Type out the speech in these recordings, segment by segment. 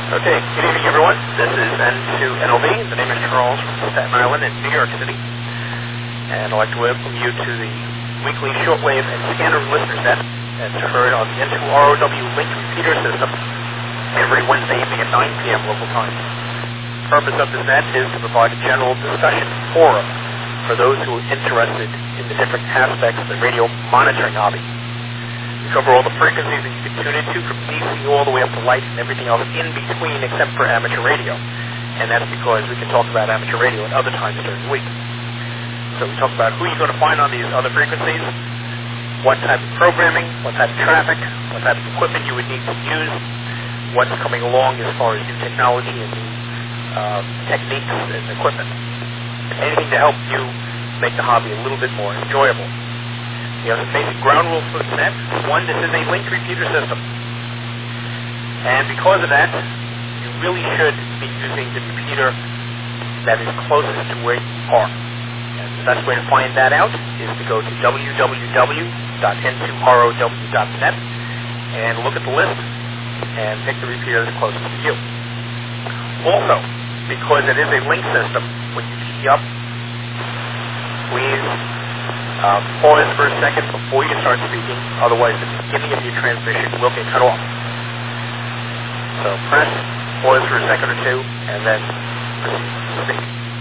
Okay, good evening everyone. This is N2NLV. The name is Charles from Staten Island in New York City. And I'd like to welcome you to the weekly shortwave and scanner listeners net that's heard on the N2ROW link repeater system every Wednesday evening at 9 p.m. local time. The purpose of this net is to provide a general discussion forum for those who are interested in the different aspects of the radio monitoring hobby. We cover all the frequencies that you can tune into from DC all the way up to light and everything else in between except for amateur radio. And that's because we can talk about amateur radio at other times during the week. So we talk about who you're going to find on these other frequencies, what type of programming, what type of traffic, what type of equipment you would need to use, what's coming along as far as new technology and new techniques and equipment. Anything to help you make the hobby a little bit more enjoyable. You have some basic ground rules for the net. One, this is a linked repeater system. And because of that, you really should be using the repeater that is closest to where you are. And the best way to find that out is to go to www.n2row.net and look at the list and pick the repeater that's closest to you. Also, because it is a link system, when you key up, please pause for a second before you start speaking, otherwise the beginning of your transmission will get cut off. So press, pause for a second or two, and then proceed to speak.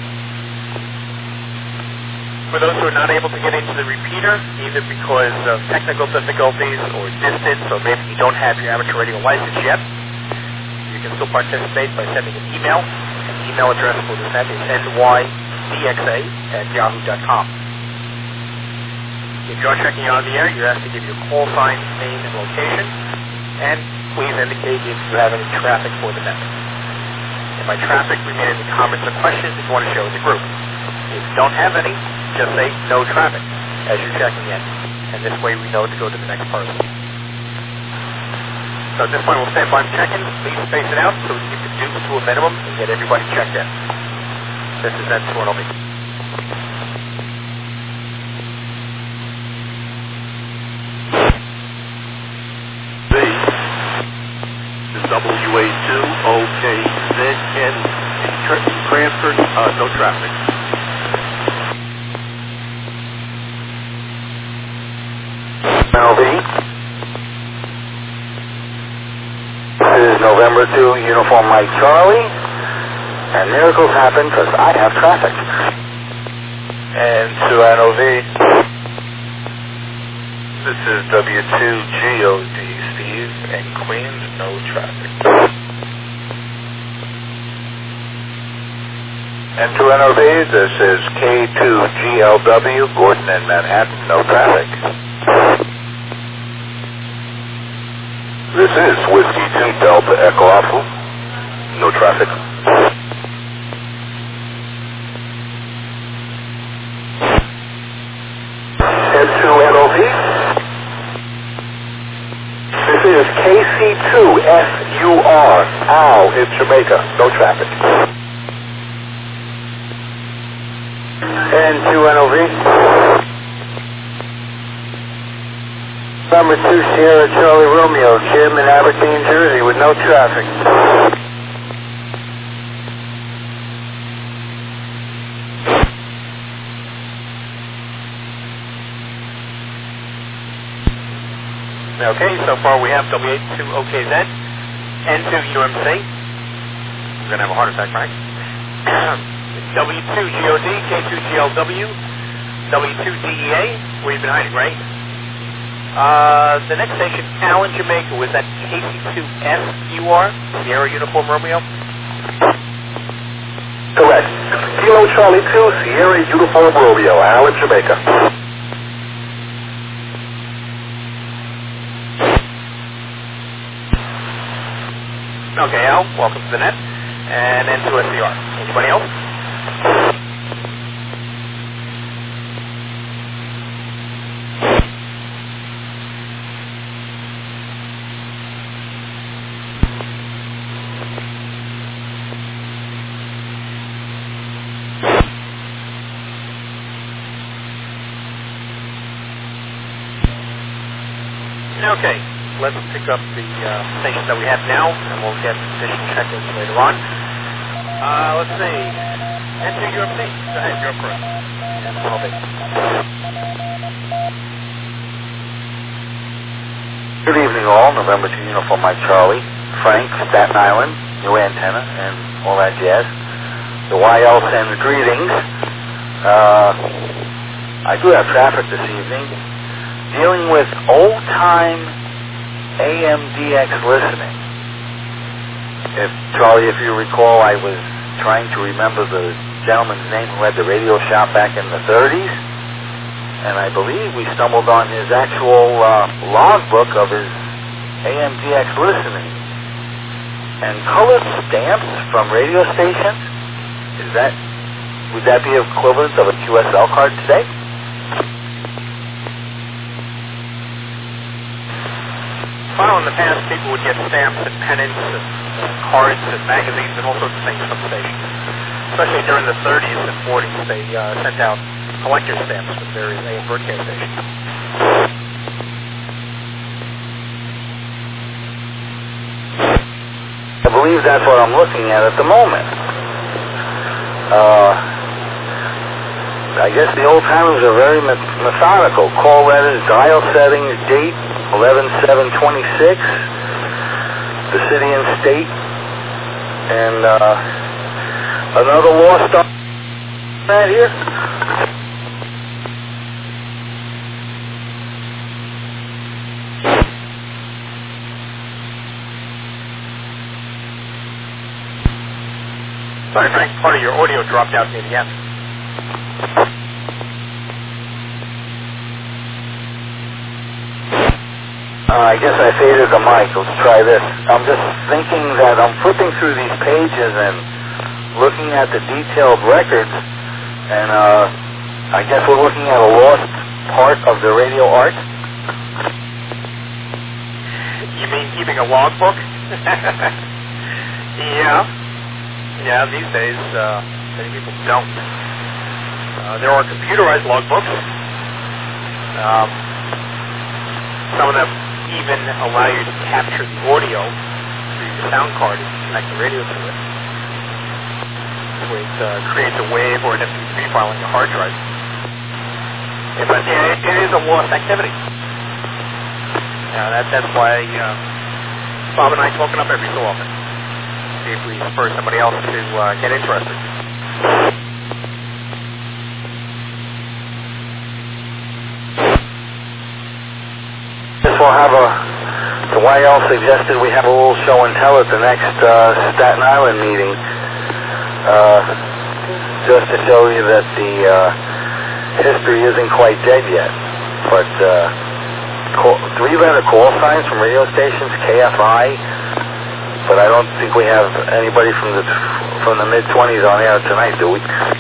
For those who are not able to get into the repeater, either because of technical difficulties or distance, or maybe you don't have your amateur radio license yet, you can still participate by sending an email. An email address for the net is nydxa@yahoo.com. If you're checking on the air, you're asked to give your call sign, name, and location, and please indicate if you have any traffic for the net. And by traffic, we mean any comments or questions that you want to share with the group. If you don't have any, just say no traffic as you're checking in, and this way we know to go to the next person. So at this point, we'll stand by check-in. Please space it out so we can reduce to a minimum and get everybody checked in. This is N2NLV. WA2OKZN transferred, no traffic. LV. This is November 2, Uniform Mike Charlie, and miracles happen because I have traffic. And to NOV. This is W2GOD, Steve, and Queens, no traffic. And to NOV, this is K2GLW, Gordon and Manhattan, no traffic. This is Whiskey 2 Delta Echo Alpha, no traffic. And to NOV, this is KC2SUR, Owl in Jamaica, no traffic. And to NOV, number 2 Sierra Charlie Romeo, Jim in Aberdeen, Jersey, with no traffic. Okay, so far we have WA2OKZ, N2UMC. I'm going to have a heart attack, Frank. W2GOD, K2GLW, W2DEA, where you've been hiding, right? The next station, Allen, Jamaica, was that KC2SUR, Sierra Uniform Romeo? Correct. Kilo Charlie 2, Sierra Uniform Romeo, Allen, Jamaica. Okay, Al, welcome to the net. And N2SCR. Anybody else? Okay, let's pick up the stations that we have now, and we'll get additional check-ins later on. Let's see. Enter UMC. Go ahead, you're first. And I'll be. Good evening, all. November 2 Uniform Mike Charlie. Frank, Staten Island, new antenna, and all that jazz. The YL sends greetings. I do have traffic this evening. Dealing with old-time AMDX listening. Charlie, if you recall, I was trying to remember the gentleman's name who had the radio shop back in the 30s, and I believe we stumbled on his actual logbook of his AMDX listening. And colored stamps from radio stations, would that be equivalent of a QSL card today? Well, in the past, people would get stamps and pennants and cards and magazines and all sorts of things from stations. Especially during the 30s and 40s, they sent out collector stamps from various AM broadcast stations. I believe that's what I'm looking at the moment. I guess the old timers are very methodical. Call letters, dial settings, date, 11/7/26, the city and state, and another lost on that here. Sorry, Frank, part of your audio dropped out near the end. I guess I faded the mic. Let's try this. I'm just thinking that I'm flipping through these pages and looking at the detailed records, and I guess we're looking at a lost part of the radio art. You mean keeping a logbook? Yeah, these days, many people don't. There are computerized logbooks. Some of them even allow you to capture the audio through your sound card and connect the radio to it. So it creates a WAV or an MP3 file on your hard drive. Yeah, but it is a lost activity. That's why Bob and I talk it up every so often. See if we spur somebody else to get interested. We'll have the YL suggested we have a little show and tell at the next Staten Island meeting, just to show you that the history isn't quite dead yet. But 3-letter call signs from radio stations, KFI, but I don't think we have anybody from the mid-20s on air tonight, do we?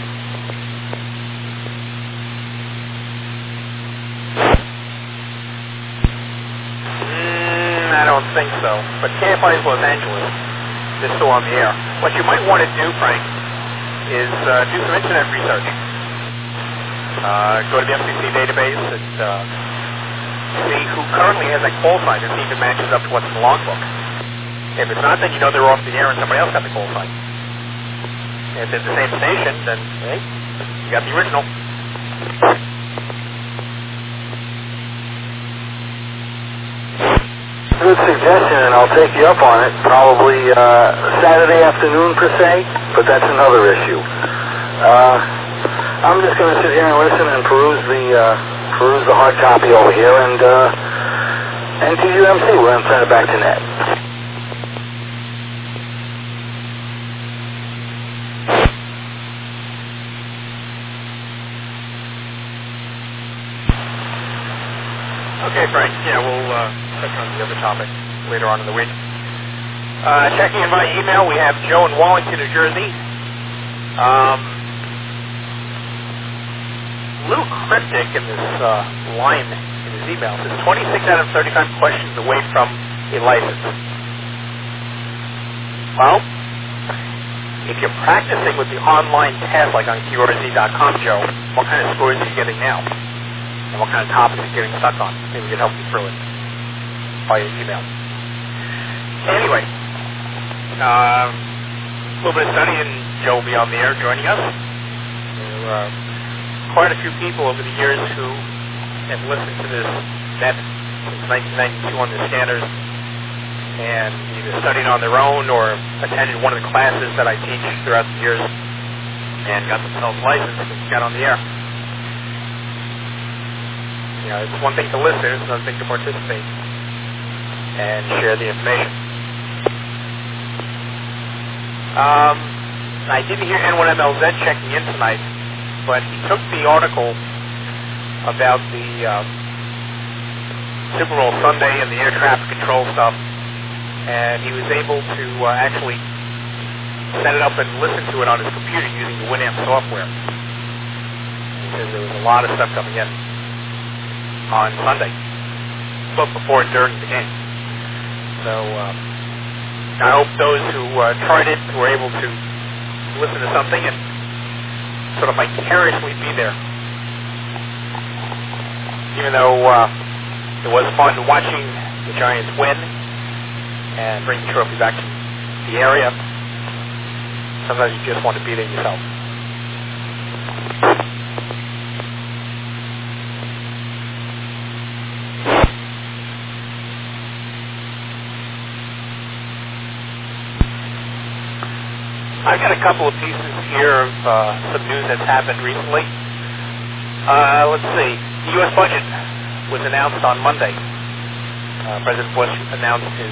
I don't think so. But KFI is Los Angeles. They're still on the air. What you might want to do, Frank, is do some internet research. Go to the FCC database and see who currently has that call sign and see if it matches up to what's in the logbook. If it's not, then you know they're off the air and somebody else got the call sign. If it's the same station, then, hey, you got the original. Good suggestion, and I'll take you up on it. Probably Saturday afternoon per se, but that's another issue. I'm just going to sit here and listen and peruse the hard copy over here, and to UMC. We're going to send it back to Ned. Okay, Frank. Yeah, we'll touch on the other topic later on in the week. Checking in by email, we have Joe in Wallington, New Jersey. A little cryptic in this line in his email. It says 26 out of 35 questions away from a license. Well, if you're practicing with the online test like on QRZ.com, Joe, what kind of scores are you getting now? And what kind of topics are you getting stuck on? Maybe we can help you through it. via email. Anyway, a little bit of study, and Joe will be on the air joining us. There are quite a few people over the years who have listened to this net since 1992 on the scanners, and either studied on their own or attended one of the classes that I teach throughout the years and got themselves licensed and got on the air. You know, it's one thing to listen, it's another thing to participate and share the information. I didn't hear N1MLZ checking in tonight, but he took the article about the Super Bowl Sunday and the air traffic control stuff, and he was able to actually set it up and listen to it on his computer using the Winamp software. He says there was a lot of stuff coming in on Sunday, both before and during the game. So I hope those who tried it were able to listen to something and sort of vicariously be there. Even though it was fun watching the Giants win and bring the trophy back to the area, sometimes you just want to be there yourself. I've got a couple of pieces here of some news that's happened recently. Let's see. The U.S. budget was announced on Monday. President Bush announced his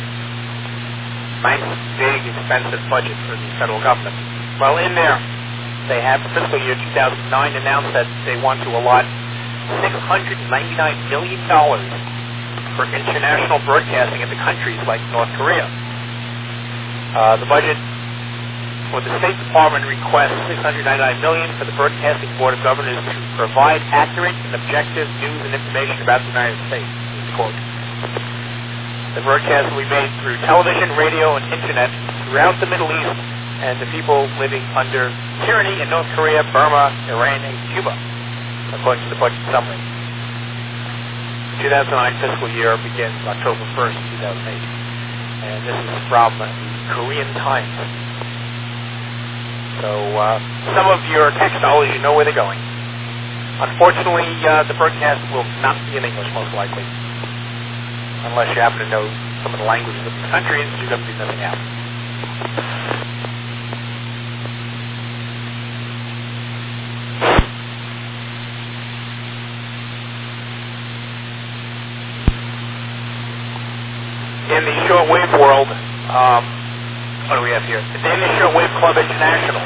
ninth big, expensive budget for the federal government. Well, in there, they have for fiscal year 2009 announced that they want to allot $699 million for international broadcasting into countries like North Korea. The budget for the State Department requests $699 million for the Broadcasting Board of Governors to provide accurate and objective news and information about the United States. Quote. The broadcast will be made through television, radio, and internet throughout the Middle East and the people living under tyranny in North Korea, Burma, Iran, and Cuba, according to the budget summary. The 2009 fiscal year begins October 1st, 2008. And this is from the Korean Times. So some of your textiles, you know where they're going. Unfortunately, the broadcast will not be in English, most likely. Unless you happen to know some of the languages of the countries, you're going to be missing out. In the shortwave world, what do we have here? The Danish Shortwave Club International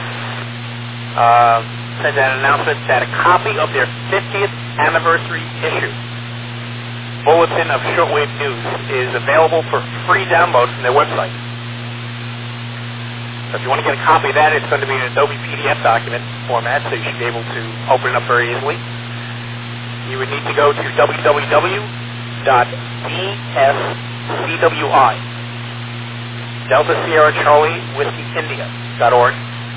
sent out an announcement that a copy of their 50th anniversary issue, Bulletin of Shortwave News, is available for free download from their website. So if you want to get a copy of that, it's going to be in Adobe PDF document format, so you should be able to open it up very easily. You would need to go to www.dscwi, Delta Sierra Charlie Whiskey India.org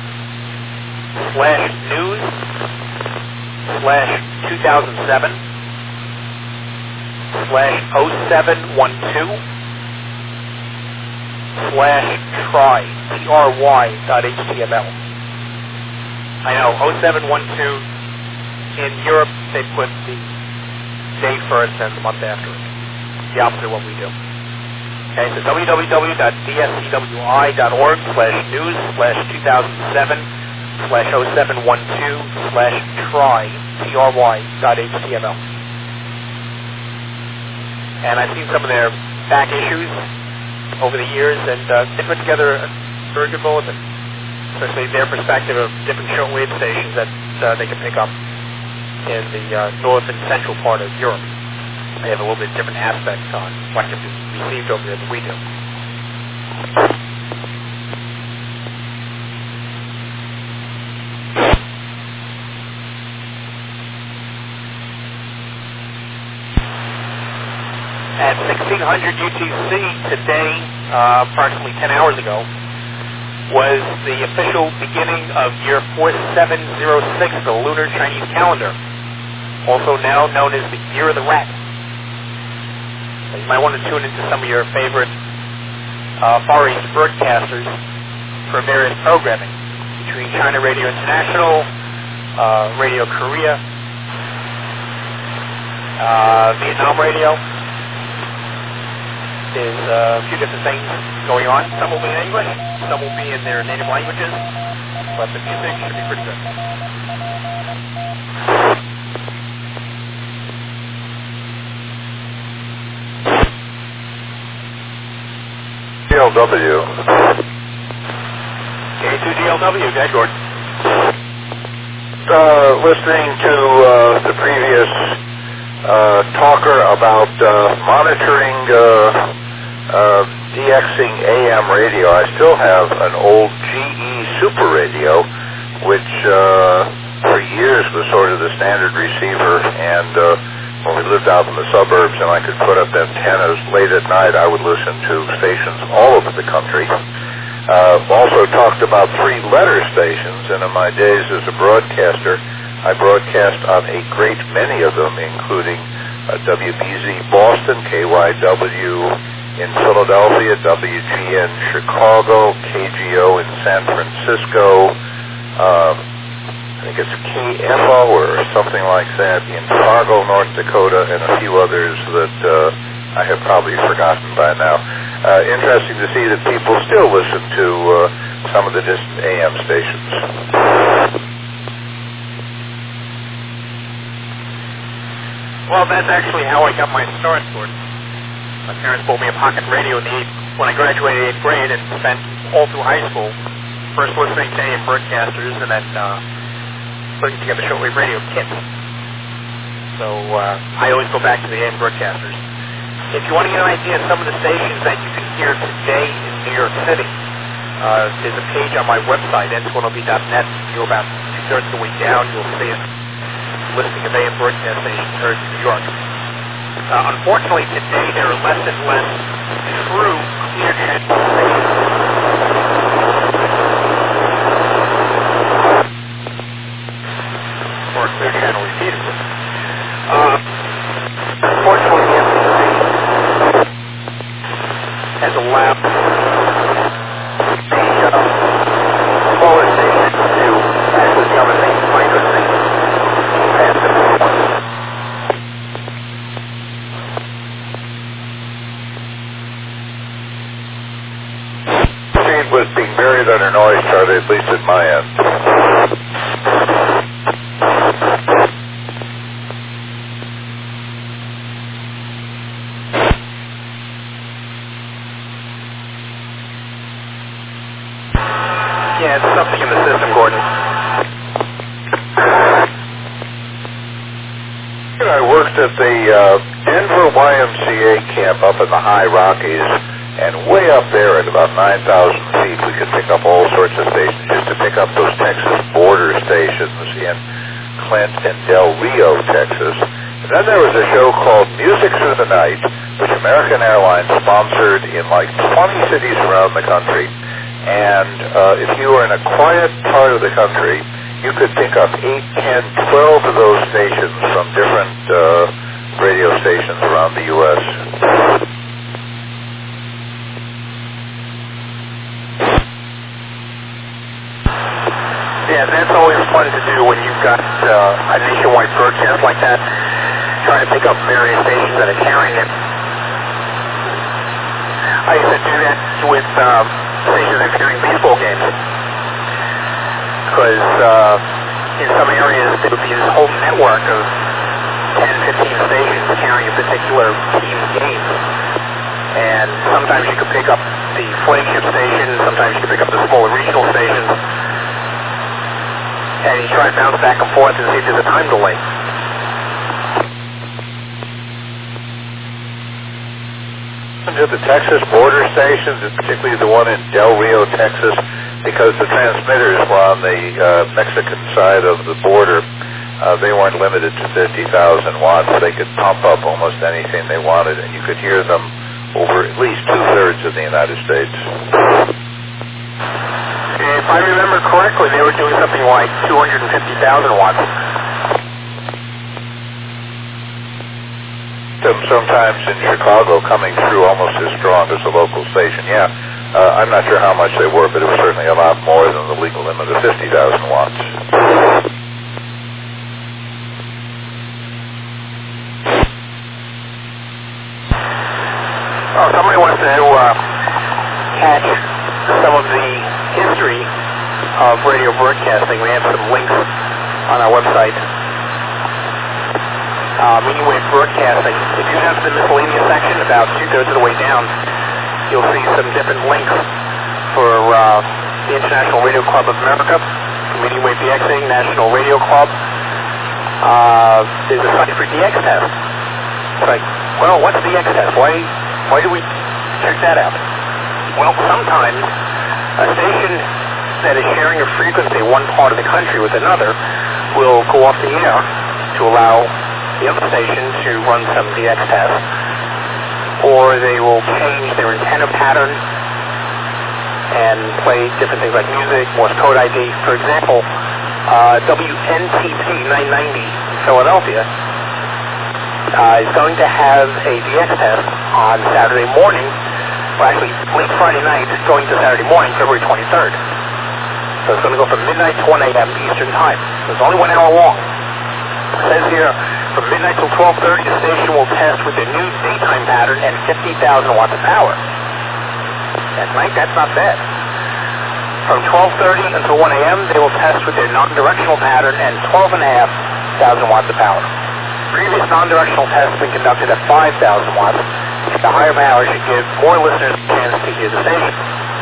/news/0712/try try.html. I know 0712 in Europe they put the day first and the month after it. The opposite of what we do. Okay, so www.dscwi.org/news/2007/try.html. And I've seen some of their back issues over the years, and they put together a very good bulletin, especially their perspective of different shortwave stations that they can pick up in the north and central part of Europe. They have a little bit different aspects on what can be received over there than we do. At 1600 UTC today, approximately 10 hours ago, was the official beginning of year 4706 of the Lunar Chinese calendar, also now known as the Year of the Rat. You might want to tune into some of your favorite Far East broadcasters for various programming between China Radio International, Radio Korea, Vietnam Radio. There's a few different things going on. Some will be in English, some will be in their native languages, but the music should be pretty good. GLW. K2GLW, go ahead, Gordon. Listening to the previous talker about monitoring DXing AM radio. I still have an old GE Super Radio, which for years was sort of the standard receiver, and when we lived out in the suburbs and I could put up antennas late at night, I would listen to stations all over the country. Also talked about 3-letter stations, and in my days as a broadcaster, I broadcast on a great many of them, including WBZ Boston, KYW in Philadelphia, WGN Chicago, KGO in San Francisco, I think it's KFO or something like that in Fargo, North Dakota, and a few others that I have probably forgotten by now. Interesting to see that people still listen to some of the distant AM stations. Well, that's actually how I got my start, Gordon. My parents bought me a pocket radio when I graduated 8th grade and spent all through high school first listening to AM broadcasters and then putting together shortwave radio kits. So I always go back to the AM broadcasters. If you want to get an idea of some of the stations that you can hear today in New York City, there's a page on my website, n2nlb.net. You go about 2/3 of the way down, you'll see it. Listing of AM broadcast stations heard in New York. Unfortunately, today there are less and less true clear channel stations. Or clear channel repeaters. Unfortunately, the FCC has allowed the smaller stations to actually become a micro station. Was being buried under noise, Charlie, at least at my end. Yeah, it's something in the system, Gordon. I worked at the Denver YMCA camp up in the high Rockies, and way up there at about 9,000 feet, we could pick up all sorts of stations. Just to pick up those Texas border stations in Clint and Del Rio, Texas. And then there was a show called Music Through the Night, which American Airlines sponsored in like 20 cities around the country. And if you were in a quiet part of the country, you could pick up 8, 10, 12 of those stations from different radio stations around the U.S. Yeah, that's always fun to do when you've got a nationwide broadcast like that, trying to pick up various stations that are carrying it. I used to do that with stations that are carrying baseball games. Because in some areas there would be this whole network of 10, 15 stations carrying a particular team's game. And sometimes you could pick up the flagship station, sometimes you could pick up the smaller regional stations. And you try to bounce back and forth and see if there's a time delay. To the Texas border stations, and particularly the one in Del Rio, Texas, because the transmitters were on the Mexican side of the border. They weren't limited to 50,000 watts. They could pump up almost anything they wanted, and you could hear them over at least 2/3 of the United States. If I remember correctly, they were doing something like 250,000 watts. them sometimes in Chicago coming through almost as strong as the local station. Yeah, I'm not sure how much they were, but it was certainly a lot more than the legal limit of 50,000 watts. Well, somebody wants to catch some of the history of radio broadcasting. We have some links on our website. Medium wave broadcasting. If you have the miscellaneous section, about 2/3 of the way down, you'll see some different links for the International Radio Club of America, Medium Wave DXing, National Radio Club. There's a site for DX test. It's like, well, what's DX test? Why do we check that out? Well, sometimes a station that is sharing a frequency one part of the country with another will go off the air to allow the other station to run some DX tests, or they will change their antenna pattern and play different things like music, Morse code ID. For example, WNTP 990 in Philadelphia is going to have a DX test on Saturday morning, well actually late Friday night going to Saturday morning, February 23rd. So it's going to go from midnight to 1 a.m. Eastern Time. So it's only 1 hour long. It says here, from midnight till 12:30, the station will test with their new daytime pattern and 50,000 watts of power. At night, that's not bad. From 12:30 until 1 a.m., they will test with their non-directional pattern and 12,500 watts of power. Previous non-directional tests have been conducted at 5,000 watts. The higher power should give more listeners a chance to hear the station.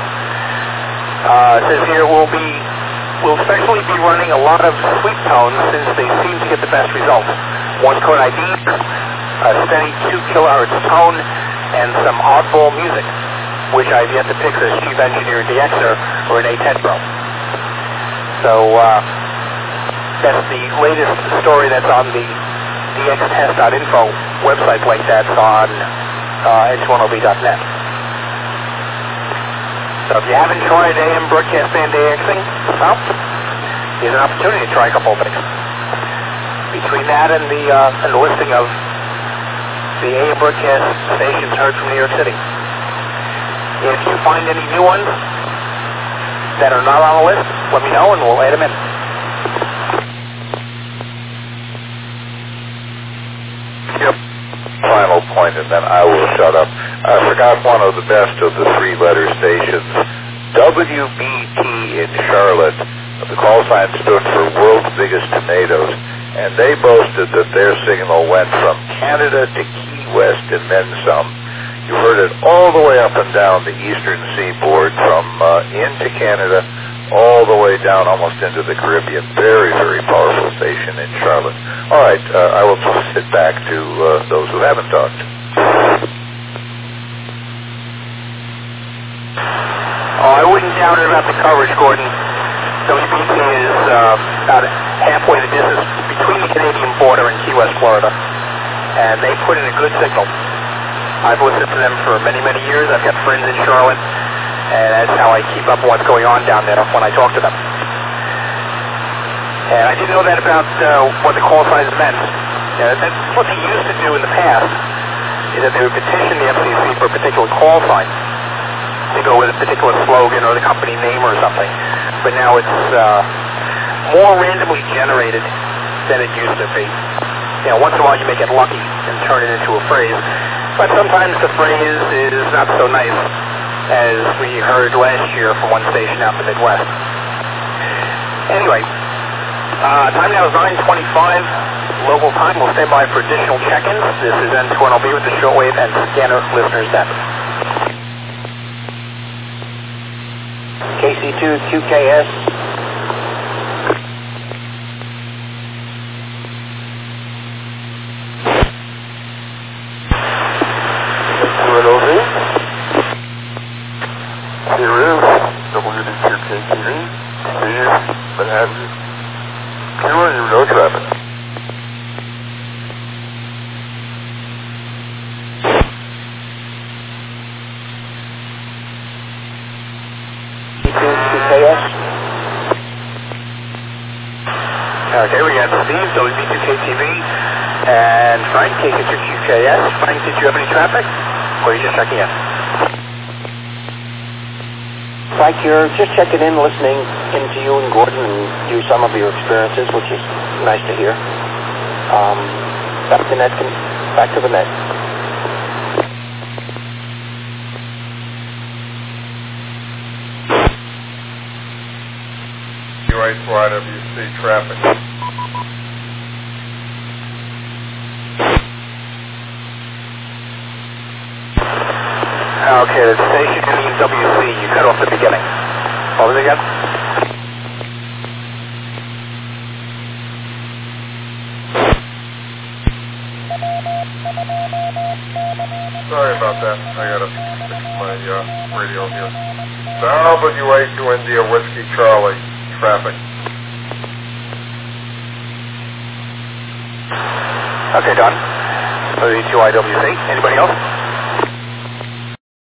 It says here, we'll especially be running a lot of sweep tones since they seem to get the best results. Morse code ID, a steady 2 kilohertz tone, and some oddball music, which I've yet to pick as Chief Engineer DXer or Renee Tedbro. So that's the latest story that's on the dxtest.info website link that's on n210b.net. So if you haven't tried AM broadcast band DXing, well, here's an opportunity to try a couple of things. Between that and the listing of the AM broadcast stations heard from New York City. If you find any new ones that are not on the list, let me know and we'll add them in. Yep. Final point, and then I will shut up. I forgot one of the best of the three-letter stations, WBT in Charlotte. The call sign stood for World's Biggest Tomatoes, and they boasted that their signal went from Canada to Key West and then some. You heard it all the way up and down the eastern seaboard, from into Canada, all the way down almost into the Caribbean. Very, very powerful station in Charlotte. All right, I will toss it back to those who haven't talked. Oh, I wouldn't doubt it about the coverage, Gordon. WBT is about halfway the distance between the Canadian border and Key West, Florida, and they put in a good signal. I've listened to them for many, many years. I've got friends in Charlotte, and that's how I keep up with what's going on down there when I talk to them. And I didn't know that about what the call signs meant. That's what they used to do in the past, is that they would petition the FCC for a particular call sign. They go with a particular slogan or the company name or something. But now it's more randomly generated than it used to be. Once in a while you may get lucky and turn it into a phrase. But sometimes the phrase is not so nice, as we heard last year from one station out in the Midwest. Anyway, time now is 9:25 local time. We'll stand by for additional check-ins. This is N2NLB with the shortwave and scanner listeners network. KC2 QKS. Okay, we got Steve, WB2KTV, And Frank, KK2QKS. Frank, did you have any traffic? Or are you just checking in? Frank, you're just checking in, listening into you and Gordon and you some of your experiences, which is nice to hear. Back to the net. YWC traffic. Okay, the station in WC, you cut off the beginning. What was it again? Sorry about that. I gotta fix my radio here. WA2 India Whiskey Charlie traffic. Okay, done. WA2 IWC. Anybody else?